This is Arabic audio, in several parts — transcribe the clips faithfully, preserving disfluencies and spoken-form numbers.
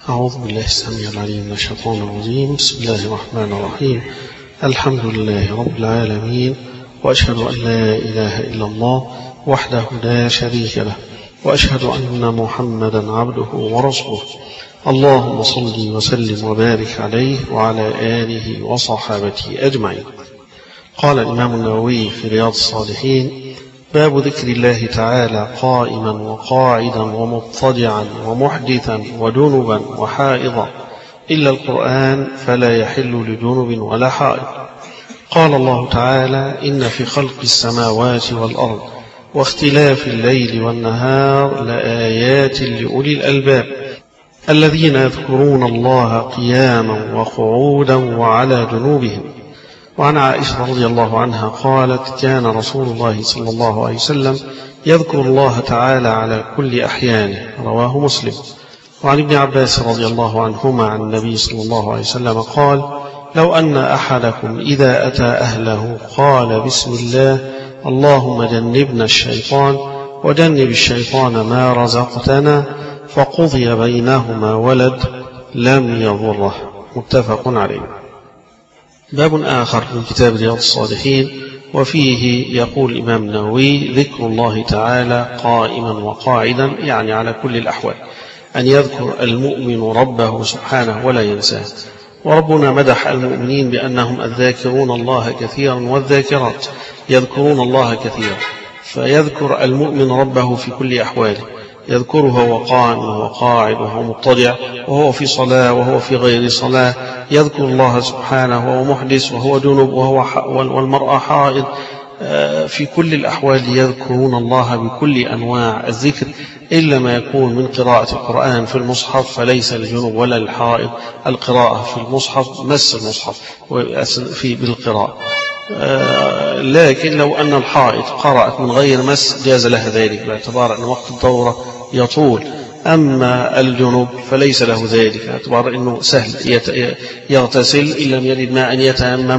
أعوذ بالله السميع العليم من الشيطان الرجيم. بسم الله الرحمن الرحيم. الحمد لله رب العالمين، وأشهد أن لا إله إلا الله وحده لا شريك له، وأشهد أن محمدا عبده ورسوله. اللهم صل وسلم وبارك عليه وعلى آله وصحابته أجمعين. قال الإمام النووي في رياض الصالحين: باب ذكر الله تعالى قائما وقاعدا ومضطجعا ومحدثا وجنبا وحائضا، إلا القرآن فلا يحل لجنب ولا حائض. قال الله تعالى: إن في خلق السماوات والأرض واختلاف الليل والنهار لآيات لأولي الألباب الذين يذكرون الله قياما وقعودا وعلى جنوبهم. وعن عائشة رضي الله عنها قالت: كان رسول الله صلى الله عليه وسلم يذكر الله تعالى على كل أحيانه، رواه مسلم. وعن ابن عباس رضي الله عنهما عن النبي صلى الله عليه وسلم قال: لو أن أحدكم إذا أتى أهله قال بسم الله اللهم جنبنا الشيطان وجنب الشيطان ما رزقتنا فقضي بينهما ولد لم يضره. متفق عليه. باب آخر من كتاب رياض الصالحين، وفيه يقول الإمام النووي: ذكر الله تعالى قائما وقاعدا، يعني على كل الأحوال، أن يذكر المؤمن ربه سبحانه ولا ينساه. وربنا مدح المؤمنين بأنهم الذاكرون الله كثيرا والذاكرات، يذكرون الله كثيرا، فيذكر المؤمن ربه في كل أحواله، يذكره وهو قائم وهو قاعد وهو مضطجع وهو في صلاة وهو في غير صلاة، يذكر الله سبحانه وهو محدث وهو جنب وهو والمرأة حائض. في كل الأحوال يذكرون الله بكل أنواع الذكر، إلا ما يكون من قراءة القرآن في المصحف، فليس للجنب ولا للحائض القراءة في المصحف، مس المصحف في بالقراءة. لكن لو أن الحائض قرأت من غير مس جاز لها ذلك، باعتبار أن وقت الدورة يطول. أما الجنوب فليس له ذلك، باعتبار أنه سهل يغتسل إن لم يجد ماء يتيمم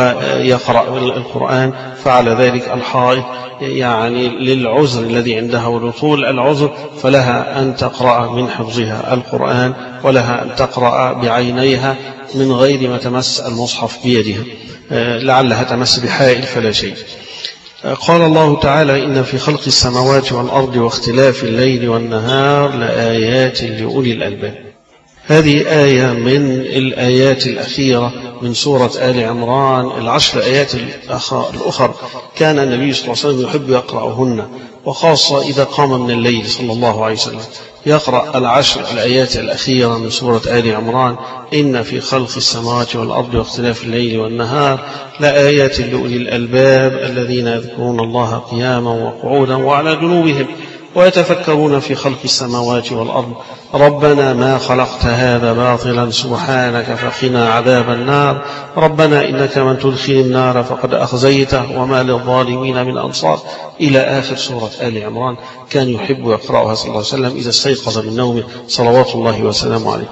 ويقرأ القرآن. فعلى ذلك الحائض يعني للعذر الذي عندها ولطول العذر فلها أن تقرأ من حفظها القرآن، ولها أن تقرأ بعينيها من غير ما تمس المصحف بيدها، لعلها تمس بحائل فلا شيء. قال الله تعالى: إن في خلق السماوات والأرض واختلاف الليل والنهار لآيات لأولي الألباب. هذه آية من الآيات الأخيرة من سورة آل عمران. العشر آيات الأخر كان النبي صلى الله عليه وسلم يحب يقرأهن، وخاصة إذا قام من الليل صلى الله عليه وسلم يقرأ العشر الآيات الأخيرة من سورة آل عمران: إن في خلق السماوات والأرض واختلاف الليل والنهار لآيات لأولي الألباب الذين يذكرون الله قياما وقعودا وعلى جنوبهم ويتفكرون في خلق السماوات والأرض ربنا ما خلقت هذا باطلا سبحانك فقنا عذاب النار ربنا إنك من تدخل النار فقد أخزيته وما للظالمين من أنصار، إلى آخر سورة آل عمران. كان يحب يقرأها صلى الله عليه وسلم إذا استيقظ من نومه صلوات الله وسلامه عليه.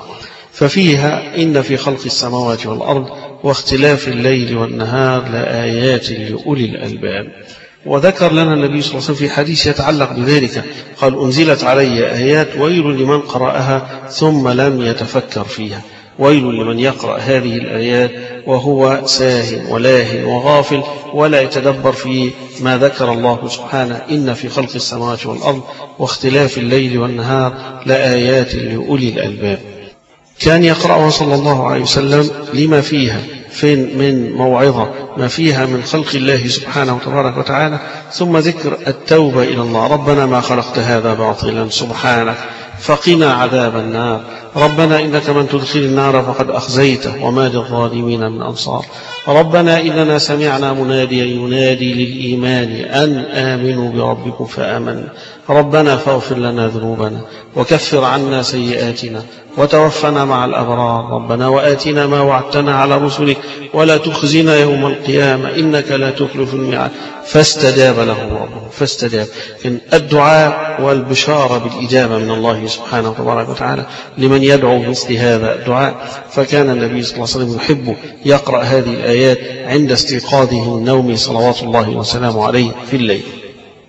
ففيها إن في خلق السماوات والأرض واختلاف الليل والنهار لآيات لأولي الألباب. وذكر لنا النبي صلى الله عليه وسلم في حديث يتعلق بذلك، قال: أنزلت علي آيات ويل لمن قرأها ثم لم يتفكر فيها. ويل لمن يقرأ هذه الآيات وهو ساهٍ ولاهٍ وغافل ولا يتدبر في ما ذكر الله سبحانه: إن في خلق السماوات والأرض واختلاف الليل والنهار لآيات لأولي الألباب. كان يقرأها صلى الله عليه وسلم لما فيها فين من موعظة، ما فيها من خلق الله سبحانه وتبارك وتعالى، ثم ذكر التوبة إلى الله: ربنا ما خلقت هذا باطلا سبحانك فقنا عذاب النار ربنا إنك من تدخل النار فقد أخزيته وما للظالمين من أنصار ربنا إننا سمعنا مناديا ينادي للإيمان أن آمنوا بربكم فآمنا ربنا فاغفر لنا ذنوبنا وكفر عنا سيئاتنا وتوفنا مع الأبرار ربنا وآتنا ما وعدتنا على رسلك ولا تخزنا يوم القيامة إنك لا تخلف الميعاد. فاستجاب له ربه فاستجاب. إن الدعاء والبشارة بالإجابة من الله سبحانه وتبارك وتعالى لمن يدعو مثل هذا الدعاء. فكان النبي صلى الله عليه وسلم يحب يقرأ هذه الآيات عند استيقاظه من نومه صلوات الله وسلامه عليه في الليل.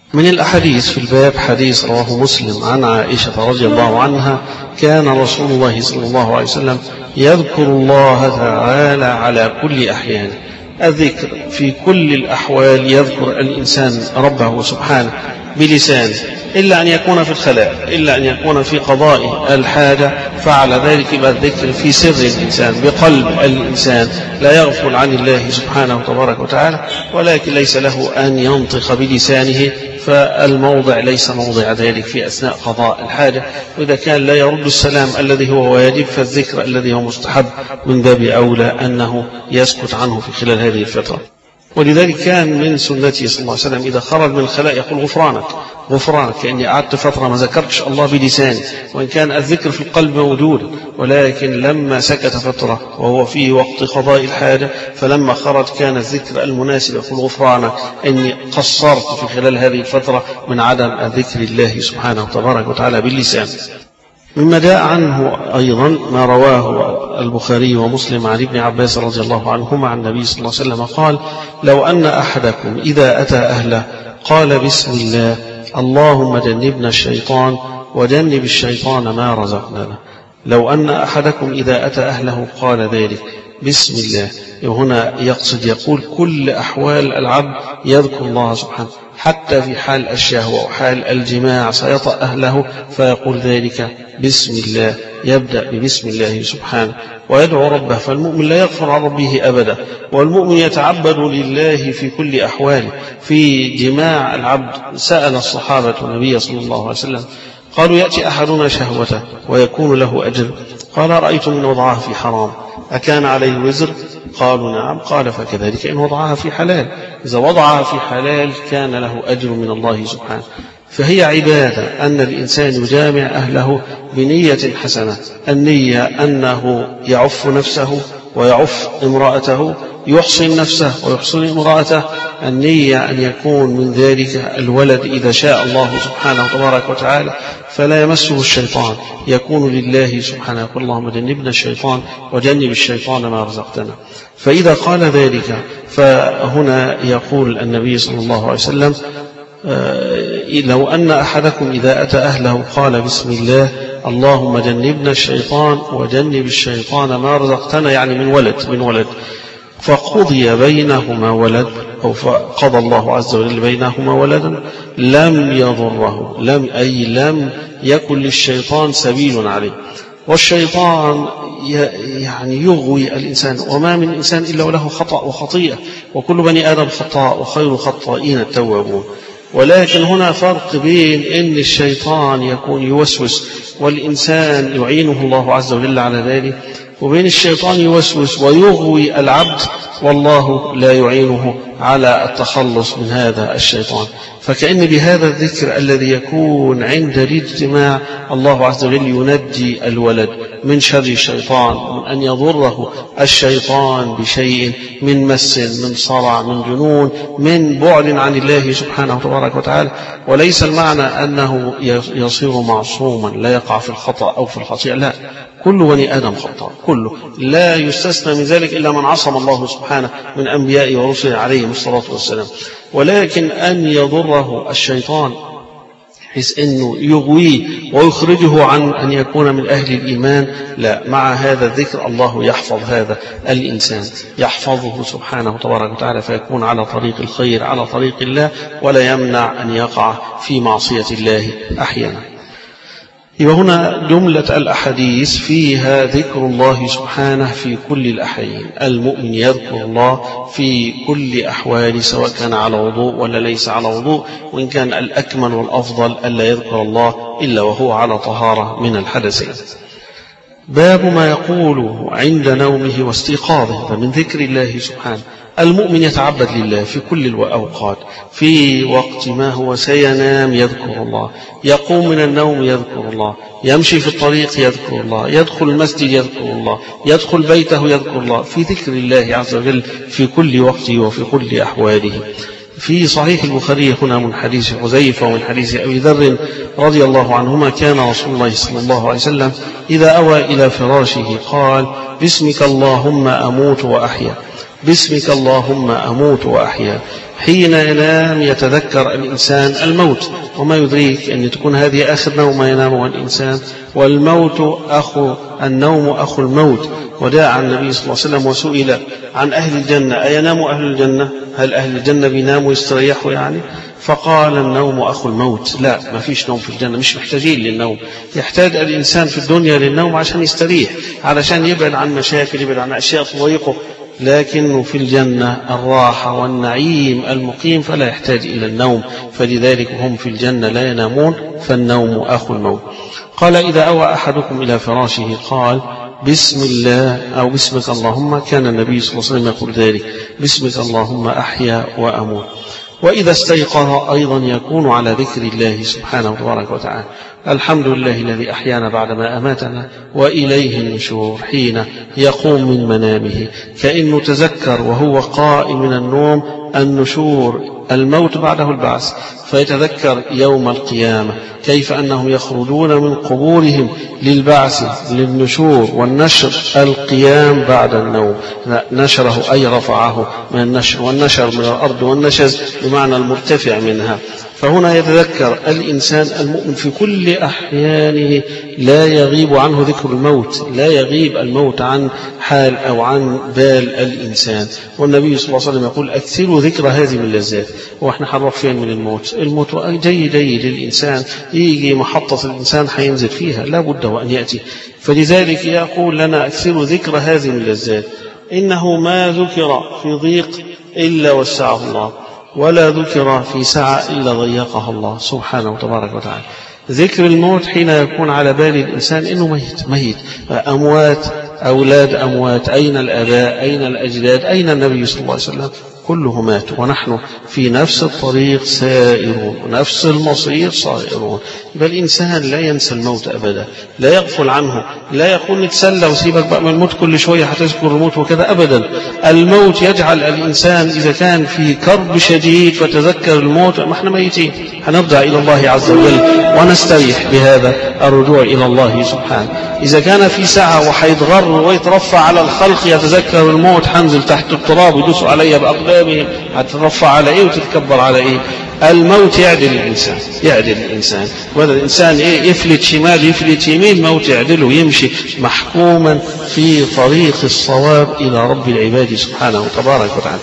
من الأحاديث في الباب حديث رواه مسلم عن عائشة رضي الله عنها: كان رسول الله صلى الله عليه وسلم يذكر الله تعالى على كل أحيانه. الذكر في كل الأحوال، يذكر الإنسان ربه سبحانه بلسانه، إلا أن يكون في الخلاء، إلا أن يكون في قضاء الحاجة، فعلى ذلك يبقى الذكر في سر الإنسان بقلب الإنسان، لا يغفل عن الله سبحانه تبارك وتعالى، ولكن ليس له أن ينطق بلسانه، فالموضع ليس موضع ذلك في أثناء قضاء الحاجة. وإذا كان لا يرد السلام الذي هو واجب، فالذكر الذي هو مستحب من باب أولى أنه يسكت عنه في خلال هذه الفترة. ولذلك كان من سنته صلى الله عليه وسلم إذا خرج من الخلاء يقول: غفرانك غفرانك، كأني قعدت فترة ما ذكرتش الله بلساني، وإن كان الذكر في القلب موجود، ولكن لما سكت فترة وهو في وقت قضاء الحاجة، فلما خرج كان الذكر المناسب يقول: غفرانك، إني قصرت في خلال هذه الفترة من عدم ذكر الله سبحانه تبارك وتعالى باللسان. مما جاء عنه أيضا ما رواه البخاري ومسلم عن ابن عباس رضي الله عنهما عن النبي صلى الله عليه وسلم قال: لو أن أحدكم إذا أتى أهله قال: بسم الله، اللهم جنبنا الشيطان وجنب الشيطان ما رزقنا. لو أن أحدكم إذا أتى أهله قال ذلك بسم الله، وهنا يقصد يقول كل أحوال العبد يذكر الله سبحانه، حتى في حال الشهوة وحال الجماع سيطأ أهله فيقول ذلك بسم الله، يبدأ ببسم الله سبحانه ويدعو ربه. فالمؤمن لا يغفر عن ربه أبدا، والمؤمن يتعبد لله في كل أحواله. في جماع العبد سأل الصحابة النبي صلى الله عليه وسلم قالوا: يأتي أحدنا شهوته ويكون له أجر، قال: رأيتم من وضعها في حرام أكان عليه وزر؟ قالوا: نعم. قال: فكذلك إن وضعها في حلال، إذا وضعها في حلال كان له أجر من الله سبحانه. فهي عبادة أن الإنسان يجامع أهله بنية حسنة، النية أنه يعف نفسه ويعف امرأته، يحصن نفسه ويحصن امرأته، النية أن يكون من ذلك الولد إذا شاء الله سبحانه تبارك وتعالى فلا يمسه الشيطان، يكون لله سبحانه. يقول: اللهم جنبنا الشيطان وجنب الشيطان ما رزقتنا. فإذا قال ذلك فهنا يقول النبي صلى الله عليه وسلم: لو أن أحدكم إذا أتى أهله قال بسم الله، اللهم جنبنا الشيطان وجنب الشيطان ما رزقتنا، يعني من ولد من ولد فقضي بينهما ولد، أو فقضى الله عز وجل بينهما ولدا، لم يضره، لم أي لم يكن للشيطان سبيل عليه. والشيطان يعني يغوي الإنسان، وما من إنسان إلا وله خطأ وخطيئة، وكل بني آدم خطاء وخير الخطائين التوابون. ولكن هنا فرق بين أن الشيطان يكون يوسوس والإنسان يعينه الله عز وجل على ذلك، وبين الشيطان يوسوس ويغوي العبد والله لا يعينه على التخلص من هذا الشيطان. فكأن بهذا الذكر الذي يكون عند الاجتماع الله عز وجل ينجي الولد من شر الشيطان، من أن يضره الشيطان بشيء من مس، من صرع، من جنون، من بعد عن الله سبحانه تبارك وتعالى. وليس المعنى أنه يصير معصوما لا يقع في الخطأ أو في الخطيئة، لا، كل بني آدم خطأ، كله، لا يستثنى من ذلك إلا من عصم الله سبحانه من أنبيائه ورسله عليهم الصلاة والسلام. ولكن أن يضره الشيطان بحيث أنه يغويه ويخرجه عن أن يكون من أهل الإيمان، لا، مع هذا الذكر الله يحفظ هذا الإنسان، يحفظه سبحانه تبارك وتعالى، فيكون على طريق الخير، على طريق الله، ولا يمنع أن يقع في معصية الله أحيانا. يبقى هنا جملة الأحاديث فيها ذكر الله سبحانه في كل الأحيان. المؤمن يذكر الله في كل أحوال، سواء كان على وضوء ولا ليس على وضوء، وإن كان الأكمل والأفضل ألا يذكر الله إلا وهو على طهارة من الحدثين. باب ما يقوله عند نومه واستيقاظه، فمن ذكر الله سبحانه. المؤمن يتعبد لله في كل الأوقات، في وقت ما هو سينام يذكر الله، يقوم من النوم يذكر الله، يمشي في الطريق يذكر الله، يدخل المسجد يذكر الله، يدخل بيته يذكر الله، في ذكر الله عز وجل في كل وقت وفي كل أحواله. في صحيح البخاري هنا من حديث حذيفة ومن حديث أبي ذر رضي الله عنهما: كان رسول الله صلى الله عليه وسلم إذا أوى إلى فراشه قال: باسمك اللهم أموت وأحيا، باسمك اللهم أموت وأحيا. حين ينام يتذكر الإنسان الموت، وما يدريك أن تكون هذه آخر نوم ينامه الإنسان، والموت أخو النوم أخو الموت. وداع النبي صلى الله عليه وسلم وسئل عن أهل الجنة: أينام أهل الجنة؟ هل أهل الجنة بيناموا يستريحوا يعني؟ فقال: النوم أخو الموت. لا، ما فيش نوم في الجنة، مش محتاجين للنوم. يحتاج الإنسان في الدنيا للنوم عشان يستريح، علشان يبعد عن مشاكل، يبعد عن أشياء تضايقه، لكنه في الجنة الراحة والنعيم المقيم، فلا يحتاج إلى النوم. فلذلك هم في الجنة لا ينامون، فالنوم أخو الموت. قال: إذا أوى أحدكم إلى فراشه قال: بسم الله أو بسمك اللهم. كان النبي صلى الله عليه وسلم يقول ذلك: بسمك اللهم أحيا وأموت. وإذا استيقظ أيضا يكون على ذكر الله سبحانه وتبارك وتعالى: الحمد لله الذي أحيانا بعدما أماتنا وإليه النشور. حين يقوم من منامه كأنه تذكر وهو قائم من النوم النشور، الموت بعده البعث، فيتذكر يوم القيامة كيف أنهم يخرجون من قبورهم للبعث للنشور والنشر، القيام بعد النوم. نشره أي رفعه من النشر، والنشر من الأرض والنشز بمعنى المرتفع منها. فهنا يتذكر الإنسان المؤمن في كل أحيانه، لا يغيب عنه ذكر الموت، لا يغيب الموت عن حال أو عن بال الإنسان. والنبي صلى الله عليه وسلم يقول: أكثروا ذكر هذه من اللذات. وإحنا حنروح فين من الموت؟ الموت جاي جاي للإنسان، يجي محطة الإنسان حينزل فيها، لا بد وأن يأتي. فلذلك يقول لنا: أكثروا ذكر هذه من اللذات، إنه ما ذكر في ضيق إلا وسعه الله، ولا ذكر في سعة إلا ضيقها الله سبحانه وتبارك وتعالى. ذكر الموت حين يكون على بال الإنسان إنه ميت ميت أموات، أولاد أموات، أين الآباء، أين الأجداد، أين النبي صلى الله عليه وسلم؟ كله مات، ونحن في نفس الطريق سائرون، ونفس المصير صائرون. بل الإنسان لا ينسى الموت أبدا، لا يغفل عنه، لا يقول نتسلى وسيبك بقى من الموت كل شوية هتذكر الموت وكذا، أبدا. الموت يجعل الإنسان إذا كان في كرب شديد فتذكر الموت، ما احنا ميتين، هنرجع إلى الله عز وجل ونستريح بهذا الرجوع إلى الله سبحانه. إذا كان في ساعة وحيتغر ويترفع على الخلق يتذكر الموت، حنزل تحت التراب يدوسوا علي بأقدامهم، هتترفع على إيه وتتكبر على إيه؟ الموت يعدل الإنسان، يعدل الإنسان، وهذا الإنسان إيه؟ يفلت شمال يفلت يمين، الموت يعدله، يمشي محكوما في طريق الصواب إلى رب العباد سبحانه وتبارك وتعالى.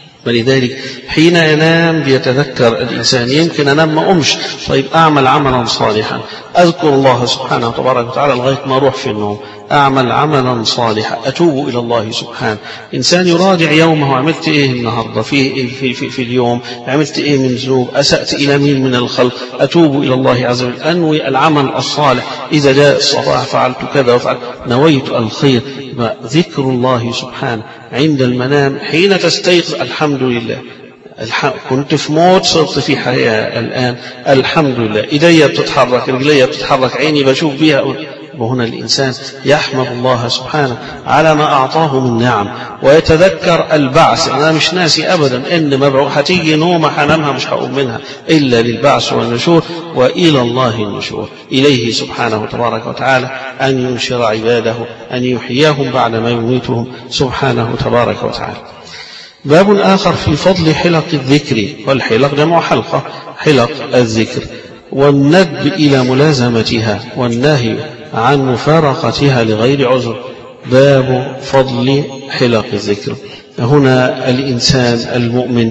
ولذلك حين ينام بيتذكر الإنسان: يمكن أنام ما أمش، طيب أعمل عملا صالحا، أذكر الله سبحانه وتبارك وتعالى لغاية ما أروح في النوم، أعمل عملا صالحا، أتوب إلى الله سبحانه. إنسان يراجع يومه: عملت إيه النهاردة في, في, في, في اليوم، عملت إيه من ذنوب، أسأت إلى مين من الخلق، أتوب إلى الله عز وجل، أنوي العمل الصالح، إذا جاء الصباح فعلت كذا وفعلت، نويت الخير. ذكر الله سبحانه عند المنام، حين تستيقظ: الحمد لله، كنت في موت صرت في حياة الآن، الحمد لله، إيدي بتتحرك، رجلي بتتحرك، عيني بشوف بها. وهنا الإنسان يحمد الله سبحانه على ما أعطاه من نعم، ويتذكر البعث. أنا مش ناسي أبدا إن مبعوث، هتيجي نومة حنامها مش هقوم منها إلا للبعث والنشور، وإلى الله النشور، إليه سبحانه وتبارك وتعالى أن ينشر عباده، أن يحييهم بعد ما يميتهم سبحانه وتبارك وتعالى. باب آخر في فضل حلق الذكر، والحلق جمع حلقة، حلق الذكر، والندب إلى ملازمتها، والنهي عن مفارقتها لغير عذر. باب فضل حلق الذكر. هنا الإنسان المؤمن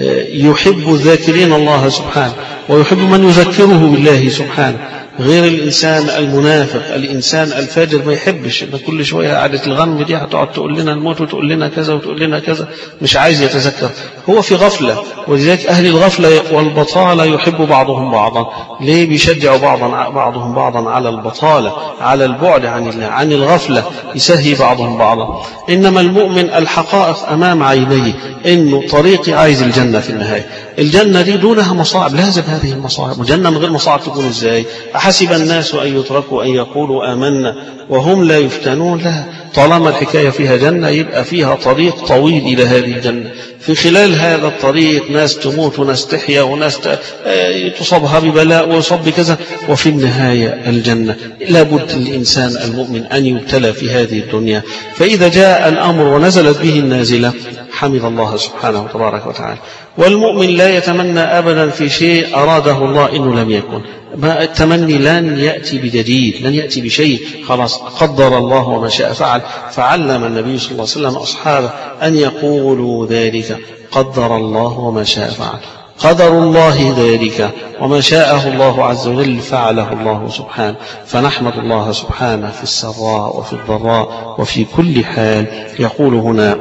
يحب الذاكرين الله سبحانه، ويحب من يذكره بالله سبحانه، غير الإنسان المنافق. الإنسان الفاجر ما يحبش إن كل شوية قعدة الغم دي هتقعد تقول لنا الموت وتقول لنا كذا وتقول لنا كذا، مش عايز يتذكر، هو في غفلة. ولذلك أهل الغفلة والبطالة يحب بعضهم بعضا. ليه؟ بيشجعوا بعضا بعضهم بعضا على البطالة، على البعد عن الله، عن الغفلة، يسهي بعضهم بعضا. إنما المؤمن الحقائق أمام عينيه، إنه طريقي عايز الجنة في النهاية، الجنة دي دونها مصاعب، لازم هذه المصاعب. الجنة من غير مصاعب تكون إزاي؟ أحسب الناس أن يتركوا أن يقولوا آمنا وهم لا يفتنون؟ لا، طالما الحكاية فيها جنة يبقى فيها طريق طويل إلى هذه الجنة، في خلال هذا الطريق ناس تموت وناس تحيا وناس تصابها ببلاء ويصاب بكذا، وفي النهاية الجنة. لابد الإنسان المؤمن أن يبتلى في هذه الدنيا، فإذا جاء الأمر ونزلت به النازلة حمد الله سبحانه وتبارك وتعالى. والمؤمن لا يتمنى أبدا في شيء أراده الله إنه لم يكن. ما التمني لن يأتي بجديد، لن يأتي بشيء، خلاص قدر الله وما شاء فعل. فعلم النبي صلى الله عليه وسلم أصحابه أن يقولوا ذلك، قدر الله وما شاء فعل. قدر الله ذلك وما شاءه الله عز وجل فعله الله سبحانه. فنحمد الله سبحانه في السراء وفي الضراء وفي كل حال. يقول هنا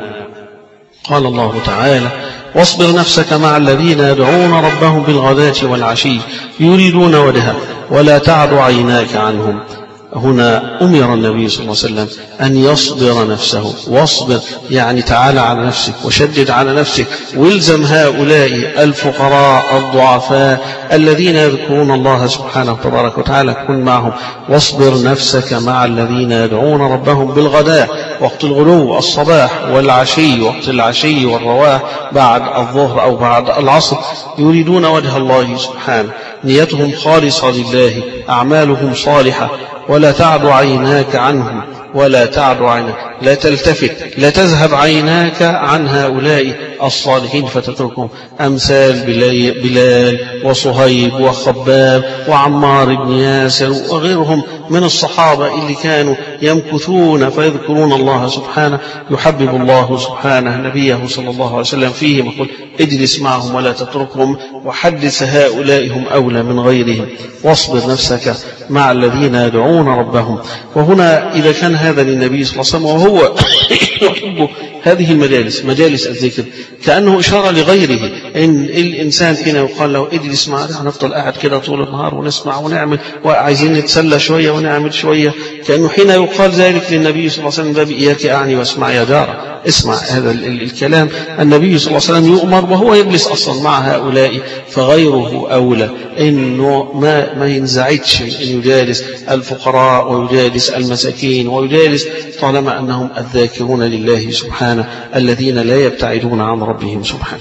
قال الله تعالى: واصبر نفسك مع الذين يدعون ربهم بالغداة والعشي يريدون وجهه ولا تعد عيناك عنهم. هنا أمر النبي صلى الله عليه وسلم أن يصبر نفسه. واصبر يعني تعالى على نفسك وشدد على نفسك، والزم هؤلاء الفقراء الضعفاء الذين يذكرون الله سبحانه وتبارك وتعالى، كن معهم. واصبر نفسك مع الذين يدعون ربهم بالغداة وقت الغلو الصباح، والعشي وقت العشي والرواح بعد الظهر أو بعد العصر، يريدون وجه الله سبحانه، نيتهم خالصة لله، أعمالهم صالحة. ولا تعد عيناك عنهم، ولا تعد عيناك، لا تلتفت، لا تذهب عيناك عن هؤلاء الصالحين فتتركهم. أمثال بلال وصهيب وخباب وعمار بن ياسر وغيرهم من الصحابة اللي كانوا يمكثون فيذكرون الله سبحانه. يحبب الله سبحانه نبيه صلى الله عليه وسلم فيهم، يقول: اجلس معهم ولا تتركهم، وحدث هؤلاء هم أولى من غيرهم. واصبر نفسك مع الذين يدعون ربهم. وهنا إذا كان هذا للنبي صلى الله عليه وسلم وهو يحب هذه المجالس، مجالس الذكر، كأنه إشارة لغيره إن الإنسان فينا يقال له اجلس معنا، هنفضل قاعد كده طول النهار ونسمع ونعمل وعايزين نتسلى شوية ونعمل شوية، كأنه حين يقال ذلك للنبي صلى الله عليه وسلم: باب إياك أعني واسمع يا جار. اسمع هذا الكلام. النبي صلى الله عليه وسلم يؤمر وهو يجلس أصلا مع هؤلاء، فغيره أولى إنه ما ما ينزعجش أن يجالس الفقراء ويجالس المساكين ويجالس طالما أنهم الذاكرون لله سبحانه الذين لا يبتعدون عن ربهم سبحانه.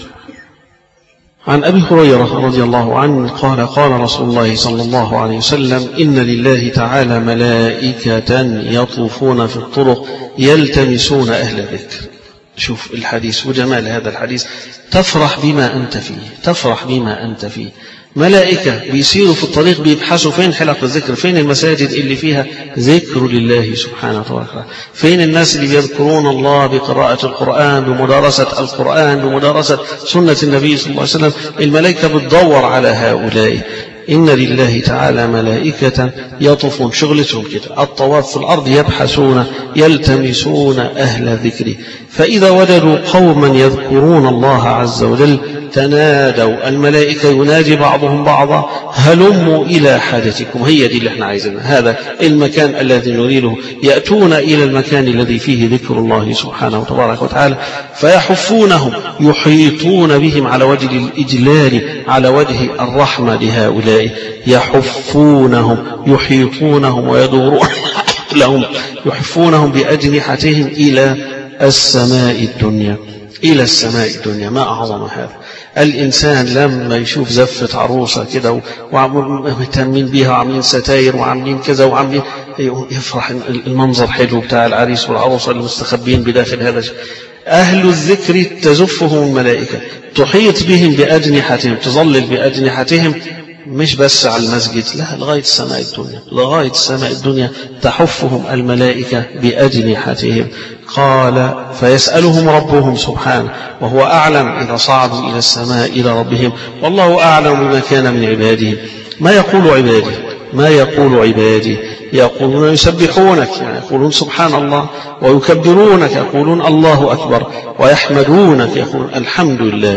عن أبي هريرة رضي الله عنه قال: قال رسول الله صلى الله عليه وسلم: إن لله تعالى ملائكة يطوفون في الطرق يلتمسون أهل الذكر. شوف الحديث وجمال هذا الحديث، تفرح بما أنت فيه، تفرح بما أنت فيه. ملائكة بيسيروا في الطريق بيبحثوا فين حلق الذكر، فين المساجد اللي فيها ذكر لله سبحانه وتعالى، فين الناس اللي بيذكرون الله بقراءة القرآن، بمدارسة القرآن، بمدارسة سنة النبي صلى الله عليه وسلم. الملائكة بتدور على هؤلاء. إن لله تعالى ملائكة يطوفون، شغلتهم كده الطواف في الأرض، يبحثون يلتمسون أهل الذكر، فإذا وجدوا قوما يذكرون الله عز وجل تنادوا. الملائكة ينادي بعضهم بعضا: هلموا إلى حاجتكم. هي دي اللي احنا عايزينها، هذا المكان الذي نريده. يأتون إلى المكان الذي فيه ذكر الله سبحانه وتبارك وتعالى، فيحفونهم، يحيطون بهم على وجه الإجلال، على وجه الرحمة لهؤلاء. يحفونهم، يحيطونهم ويدورون لهم، يحفونهم بأجنحتهم إلى السماء الدنيا، إلى السماء الدنيا. ما أعظم هذا. الإنسان لما يشوف زفة عروسة كده ومهتمين بيها وعاملين ستاير وعاملين كذا وعاملين، يفرح المنظر حلو بتاع العريس والعروسة المستخبين بداخل هذا الشيء. أهل الذكر تزفهم الملائكة، تحيط بهم بأجنحتهم، تظلل بأجنحتهم، مش بس على المسجد، لا، لغاية السماء الدنيا، لغاية السماء الدنيا تحفهم الملائكة بأجنحتهم. قال: فيسألهم ربهم سبحانه، وهو أعلم إذا صعدوا إلى السماء إلى ربهم، والله أعلم بما كان من عباده. ما يقول عبادي، ما يقول عبادي، يقولون يسبحونك، يعني يقولون سبحان الله، ويكبرونك، يقولون الله أكبر، ويحمدونك، يقولون الحمد لله،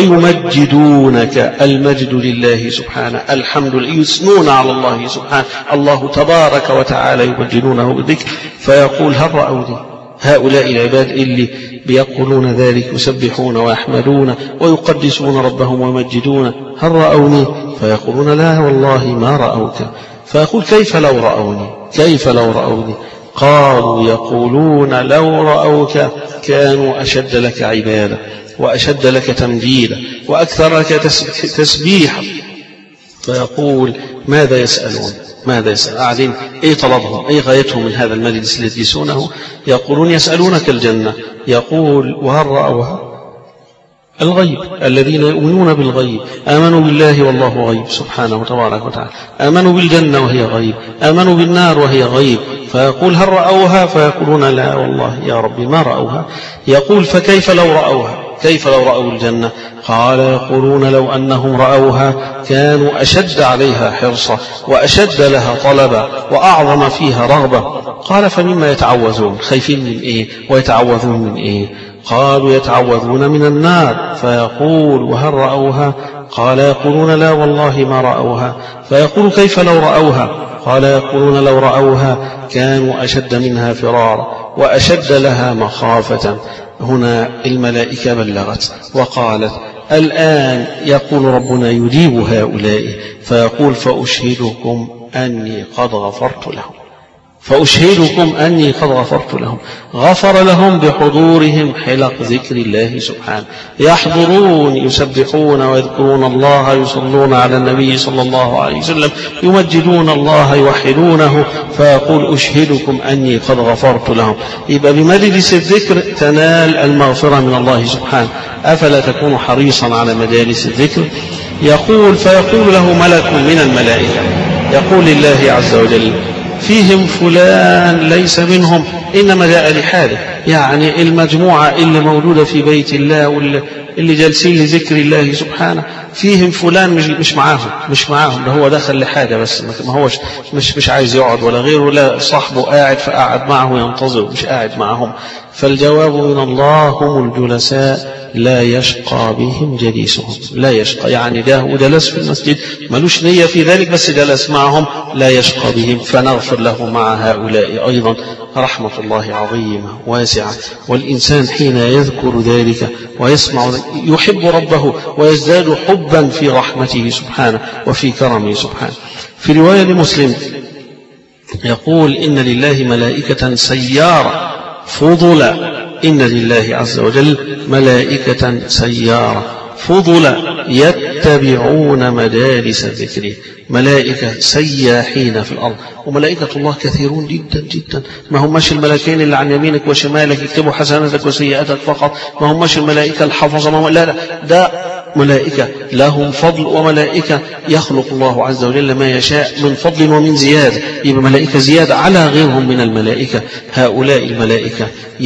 ويمجدونك، المجد لله سبحانه، الحمد لله، يثنون على الله سبحانه، الله تبارك وتعالى يمجدونه بالذكر. فيقول: هل رأوني؟ هؤلاء العباد اللي بيقولون ذلك، يسبحون ويحمدون ويقدسون ربهم ويمجدون، هل رأوني؟ فيقولون: لا والله ما رأوك. فيقول: كيف لو رأوني؟ كيف لو رأوني؟ قالوا يقولون لو رأوك كانوا أشد لك عبادة وأشد لك تمجيدا وأكثر لك تسبيحا. فيقول ماذا يسألون ماذا يسأل قاعدين إيه طلبهم إيه غايتهم من هذا المجلس الذي يجلسونه؟ يقولون يسألونك الجنة. يقول وهل رأوها؟ الغيب الذين يؤمنون بالغيب آمنوا بالله والله غيب سبحانه وتبارك وتعالى، آمنوا بالجنة وهي غيب، آمنوا بالنار وهي غيب. فيقول هل رأوها؟ فيقولون لا والله يا ربي ما رأوها. يقول فكيف لو رأوها؟ كيف لو رأوا الجنة؟ قال يقولون لو أنهم رأوها كانوا أشد عليها حرصا وأشد لها طلبا وأعظم فيها رغبة. قال فمما يتعوذون؟ خايفين من إيه ويتعوذون من إيه؟ قالوا يتعوذون من النار. فيقول وهل رأوها؟ قال يقولون لا والله ما رأوها. فيقول كيف لو رأوها؟ قال يقولون لو رأوها كانوا أشد منها فرارا وأشد لها مخافة. هنا الملائكة بلغت وقالت الآن يقول ربنا يجيب هؤلاء. فيقول فأشهدكم أني قد غفرت لهم فأشهدكم أني قد غفرت لهم. غفر لهم بحضورهم حلق ذكر الله سبحانه، يحضرون يسبحون ويذكرون الله، يصلون على النبي صلى الله عليه وسلم، يمجدون الله، يوحدونه. فيقول أشهدكم أني قد غفرت لهم. يبقى بمجلس الذكر تنال المغفرة من الله سبحانه. أفلا تكون حريصا على مجالس الذكر؟ يقول فيقول له ملك من الملائكة يقول لله عز وجل فيهم فلان ليس منهم إنما جاء لحاله، يعني المجموعة اللي موجودة في بيت الله واللي جالسين لذكر الله سبحانه فيهم فلان مش مش معاهم مش معاهم ده هو دخل لحاجة بس، ما هوش مش مش عايز يقعد ولا غيره، لا صاحبه قاعد فقعد معه ينتظر مش قاعد معهم. فالجواب من الله هم الجلساء لا يشقى بهم جليسهم. لا يشقى يعني ده وجلس في المسجد ملوش نية في ذلك بس جلس معهم لا يشقى بهم. فنغفر له مع هؤلاء أيضا. رحمة الله عظيمة واسعة، والإنسان حين يذكر ذلك ويسمع ذلك يحب ربه ويزداد حبا في رحمته سبحانه وفي كرمه سبحانه. في رواية لمسلم يقول إن لله ملائكة سيارة فضلا، إن لله عز وجل ملائكة سيارة فضلا يتبعون مجالس الذكر، ملائكة سياحين في الأرض. وملائكة الله كثيرون جدا جدا، ما هماش الملائكين اللي عن يمينك وشمالك يكتبوا حسناتك وسيئاتك فقط، ما هماش الملائكة الحفظة، ما لا لا ده ملائكة لهم فضل، وملائكة يخلق الله عز وجل ما يشاء من فضل ومن زيادة، يبقى ملائكة زيادة على غيرهم من الملائكة. هؤلاء الملائكة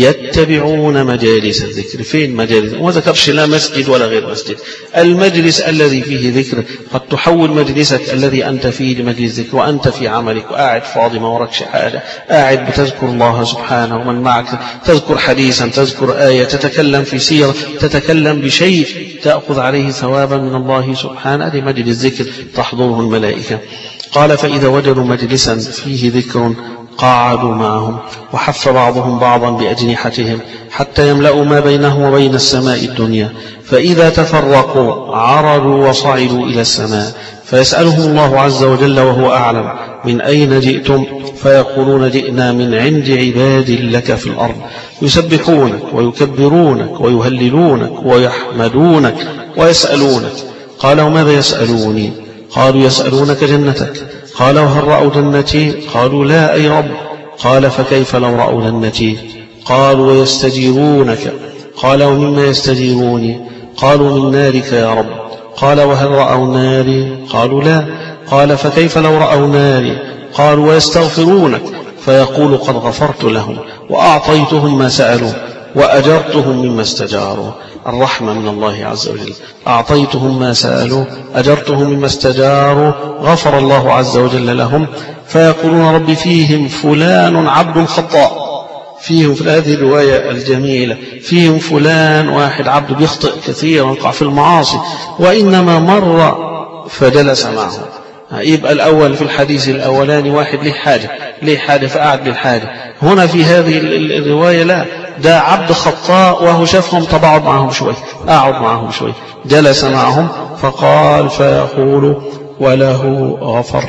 يتبعون مجالس الذكر. فين مجالس؟ وما ذكرش لا مسجد ولا غير مسجد، المجلس الذي فيه ذكر. قد تحول مجلسك الذي أنت فيه لمجلس ذكر وأنت في عملك وقاعد فاضي ما وراكش حاجة، قاعد بتذكر الله سبحانه ومن معك، تذكر حديثا، تذكر آية، تتكلم في سيرة، تتكلم بشيء تأخذ عليه ثوابا من الله سبحانه. هذه مجلس ذكر تحضره الملائكة. قال فإذا وجدوا مجلسا فيه ذكر قعدوا معهم، وحف بعضهم بعضا بأجنحتهم حتى يملأوا ما بينه وبين السماء الدنيا، فإذا تفرقوا عرضوا وصعدوا إلى السماء، فيسألهم الله عز وجل وهو أعلم من أين جئتم؟ فيقولون جئنا من عند عباد لك في الأرض يسبحونك ويكبرونك ويهللونك ويحمدونك ويسألونك. قال وماذا يسألوني؟ قالوا يسألونك جنتك. قال وهل رأوا جنتي؟ قالوا لا أي رب. قال فكيف لو رأوا جنتي؟ قالوا ويستجيرونك. قال ومما يستجيروني؟ قالوا من نارك يا رب. قال وهل رأوا ناري؟ قالوا لا. قال فكيف لو رأوا ناري؟ قالوا ويستغفرونك. فيقول قد غفرت لهم وأعطيتهم ما سألوا وأجرتهم مما استجاروا. الرحمة من الله عز وجل، أعطيتهم ما سألوا أجرتهم مما استجاروا، غفر الله عز وجل لهم. فيقولون ربي فيهم فلان عبد خطاء، فيهم في هذه الرواية الجميلة فيهم فلان واحد عبد بيخطئ كثيرا ويقع في المعاصي، وإنما مر فجلس معه. يبقى الأول في الحديث الأولاني واحد له حاجة له حاجة فقعد للحاجة. هنا في هذه الرواية لا، ده عبد خطاء وهو شافهم طبعا معهم شوي، أقعد معهم شوي، جلس معهم. فقال فيقول وله غفرت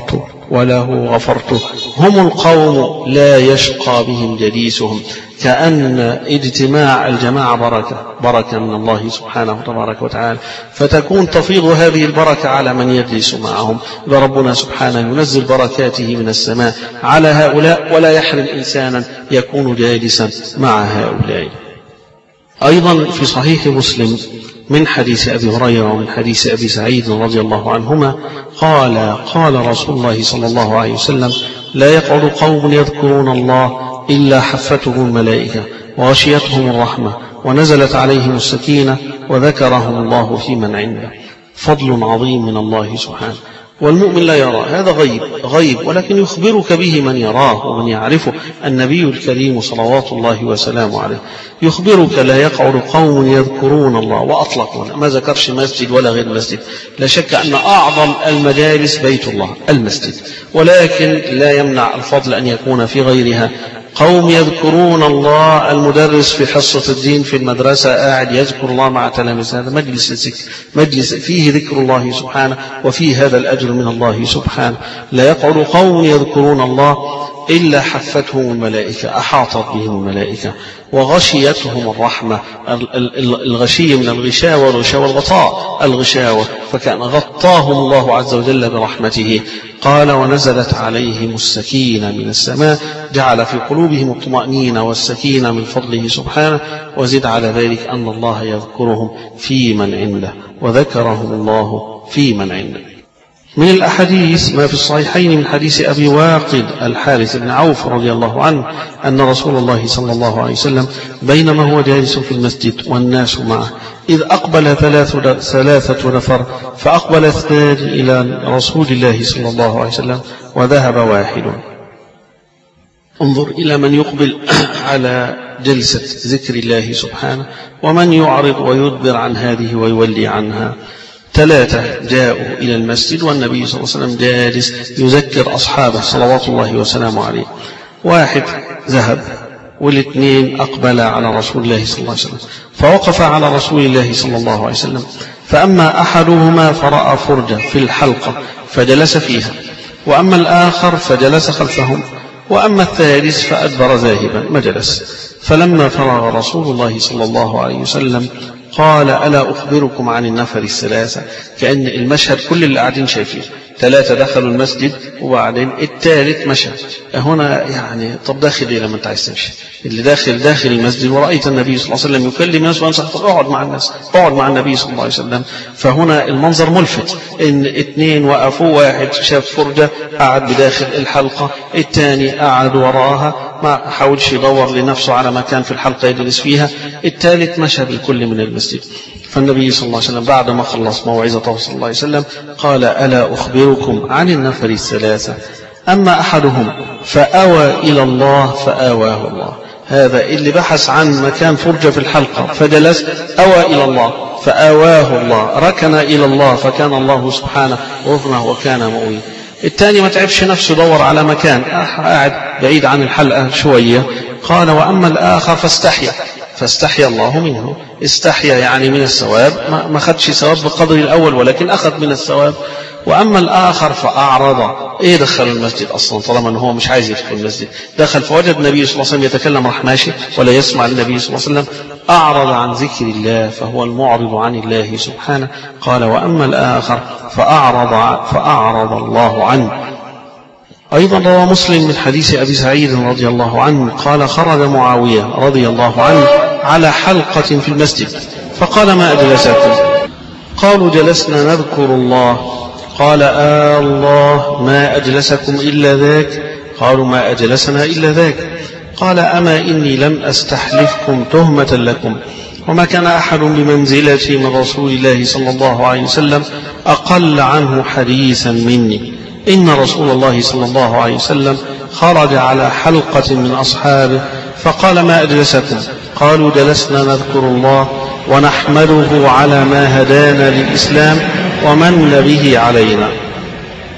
وله غفرت. هم القوم لا يشقى بهم جليسهم، كأن اجتماع الجماعة بركة بركة من الله سبحانه تبارك وتعالى، فتكون تفيض هذه البركة على من يجلس معهم. ربنا سبحانه ينزل بركاته من السماء على هؤلاء ولا يحرم إنسانا يكون جالسا مع هؤلاء. أيضا في صحيح مسلم من حديث أبي هريرة ومن حديث أبي سعيد رضي الله عنهما قال قال رسول الله صلى الله عليه وسلم: لا يقعد قوم يذكرون الله إلا حفتهم الملائكة وغشيتهم الرحمة ونزلت عليهم السكينة وذكرهم الله في من عنده. فضل عظيم من الله سبحانه، والمؤمن لا يرى هذا غيب غيب ولكن يخبرك به من يراه ومن يعرفه. النبي الكريم صلوات الله وسلامه عليه يخبرك: لا يقعد قوم يذكرون الله، وأطلق ما ذكرش مسجد ولا غير مسجد. لا شك أن أعظم المجالس بيت الله المسجد، ولكن لا يمنع الفضل أن يكون في غيرها. قوم يذكرون الله، المدرس في حصة الدين في المدرسة قاعد يذكر الله مع تلاميذ، هذا مجلس الذكر، مجلس فيه ذكر الله سبحانه وفيه هذا الأجر من الله سبحانه. لا يقعد قوم يذكرون الله إلا حفتهم الملائكة، أحاطت بهم الملائكة وغشيتهم الرحمة. الغشية من الغشاوة، والغشاوة الغطاء، الغشاوة، فكان غطاهم الله عز وجل برحمته. قال: ونزلت عليهم السكينة من السماء، جعل في قلوبهم الطمأنينة والسكينة من فضله سبحانه. وزد على ذلك أن الله يذكرهم في من عنده، وذكرهم الله في من عنده. من الأحاديث ما في الصحيحين من حديث أبي واقد الحارث بن عوف رضي الله عنه أن رسول الله صلى الله عليه وسلم بينما هو جالس في المسجد والناس معه إذ أقبل ثلاثة, ثلاثة نفر، فأقبل اثنان إلى رسول الله صلى الله عليه وسلم وذهب واحد. انظر إلى من يقبل على جلسة ذكر الله سبحانه ومن يعرض ويدبر عن هذه ويولي عنها. ثلاثة جاءوا إلى المسجد والنبي صلى الله عليه وسلم جالس يذكر أصحابه صلوات الله وسلامه عليه. واحد ذهب والاثنين أقبل على رسول الله صلى الله عليه وسلم، فوقف على رسول الله صلى الله عليه وسلم، فأما أحدهما فرأى فرجة في الحلقة فجلس فيها، وأما الآخر فجلس خلفهم، وأما الثالث فأدبر ذاهبا ما جلس. فلما فرغ رسول الله صلى الله عليه وسلم قال: ألا أخبركم عن النفر الثلاثة؟ كأن المشهد كل اللي قاعدين شايفين، ثلاثة دخلوا المسجد وبعدين الثالث مشى. هنا يعني طب داخل إيه لما أنت عايز تمشي؟ اللي داخل داخل المسجد ورأيت النبي صلى الله عليه وسلم يكلم الناس وأنصح، طب اقعد مع الناس، اقعد مع النبي صلى الله عليه وسلم. فهنا المنظر ملفت، إن اثنين وقفوا، واحد شاف فرجة قعد بداخل الحلقة، الثاني قعد وراها ما حاولش يدور لنفسه على مكان في الحلقة يجلس فيها، الثالث مشى بالكل من المسجد. فالنبي صلى الله عليه وسلم بعد ما خلص موعظته صلى الله عليه وسلم قال: ألا أخبركم عن النفر الثلاثة؟ أما أحدهم فأوى إلى الله فآواه الله، هذا اللي بحث عن مكان فرجة في الحلقة فجلس، أوى إلى الله فآواه الله، ركن إلى الله فكان الله سبحانه ركنه وكان مؤويه. الثاني ما تعبش نفسه دور على مكان، قاعد بعيد عن الحلقة شوية. قال: وأما الآخر فاستحيا فاستحيا الله منه. استحيا يعني من الثواب، ما خدش ثواب بقدر الأول ولكن أخذ من الثواب. وأما الآخر فأعرض. إيه دخل المسجد أصلا طالما أنه هو مش عايز يدخل المسجد؟ دخل فوجد النبي صلى الله عليه وسلم يتكلم راح ماشي ولا يسمع للنبي صلى الله عليه وسلم، أعرض عن ذكر الله فهو المعرض عن الله سبحانه. قال: وأما الآخر فأعرض فأعرض الله عنه. أيضا روى مسلم من حديث أبي سعيد رضي الله عنه قال: خرج معاوية رضي الله عنه على حلقة في المسجد فقال: ما أجلسكم؟ قالوا: جلسنا نذكر الله. قال: آه الله ما أجلسكم إلا ذاك؟ قالوا: ما أجلسنا إلا ذاك. قال: أما إني لم أستحلفكم تهمة لكم، وما كان أحد بمنزلتي من رسول الله صلى الله عليه وسلم أقل عنه حديثا مني. إن رسول الله صلى الله عليه وسلم خرج على حلقة من أصحابه فقال: ما أجلسكم؟ قالوا: جلسنا نذكر الله ونحمده على ما هدانا للإسلام ومن به علينا.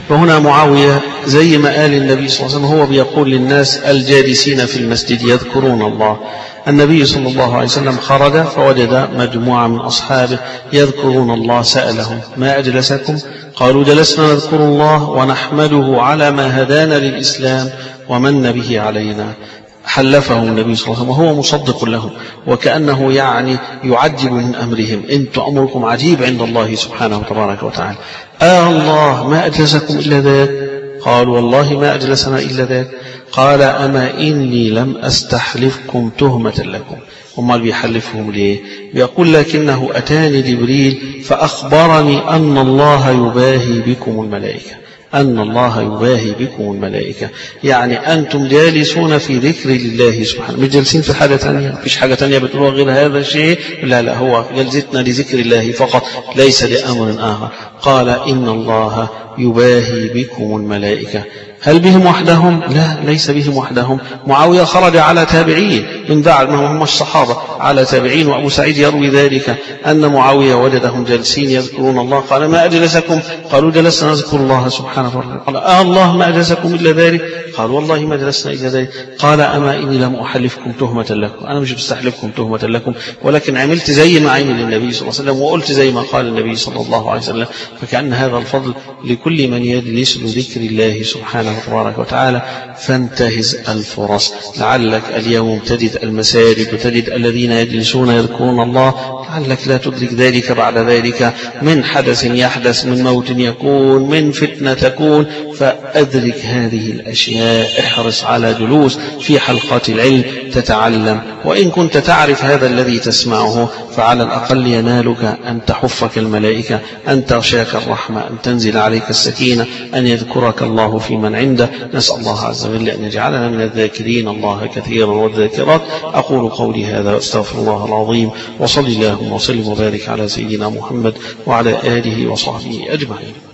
فهنا معاوية زي ما قال النبي صلى الله عليه وسلم هو بيقول للناس الجالسين في المسجد يذكرون الله. النبي صلى الله عليه وسلم خرج فوجد مجموعة من أصحابه يذكرون الله، سألهم ما أجلسكم؟ قالوا جلسنا نذكر الله ونحمده على ما هدانا للإسلام ومن به علينا. حلفه النبي صلى الله عليه وسلم وهو مصدق له، وكأنه يعني يعجب من أمرهم، إنتم أمركم عجيب عند الله سبحانه وتبارك وتعالى. آه الله ما أجلسكم إلا ذاك؟ قالوا والله ما أجلسنا إلا ذاك. قال أما إني لم أستحلفكم تهمة لكم. هم بيحلفهم ليه؟ بيقول لكنه أتاني جبريل فأخبرني أن الله يباهي بكم الملائكة، أن الله يباهي بكم الملائكة، يعني أنتم جالسون في ذكر الله سبحانه، مش جالسين في حاجة تانية، مفيش حاجة تانية بتقولوا غير هذا الشيء، لا لا هو جلستنا لذكر الله فقط ليس لأمر آخر. قال إن الله يباهي بكم الملائكة. هل بهم وحدهم؟ لا ليس بهم وحدهم. معاوية خرج على تابعين من بعد ما هم الصحابة، على تابعين، وأبو سعيد يروي ذلك أن معاوية وجدهم جالسين يذكرون الله. قال ما أجلسكم؟ قالوا جلسنا نذكر الله سبحانه وتعالى. قال آه الله ما أجلسكم إلا ذلك؟ قال والله ما جلسنا إلا ذلك. قال أما إني لم أحلفكم تهمة لكم، أنا مش بستحلفكم تهمة لكم، ولكن عملت زي ما عمل النبي صلى الله عليه وسلم وقلت زي ما قال النبي صلى الله عليه وسلم. فكأن هذا الفضل لكل من يجلس لذكر الله سبحانه تبارك وتعالى، فانتهز الفرص. لعلك اليوم تجد المساجد وتجد الذين يجلسون يذكرون الله، لعلك لا تدرك ذلك بعد ذلك من حدث يحدث، من موت يكون، من فتنة تكون، فأدرك هذه الأشياء. احرص على جلوس في حلقات العلم تتعلم، وإن كنت تعرف هذا الذي تسمعه فعلى الأقل ينالك أن تحفك الملائكة، أن تغشاك الرحمة، أن تنزل عليك السكينة، أن يذكرك الله في من عنده. نسأل الله عز وجل أن يجعلنا من الذاكرين الله كثيرا والذاكرات. أقول قولي هذا وأستغفر الله العظيم، وصلي اللهم وسلم وبارك على سيدنا محمد وعلى آله وصحبه أجمعين.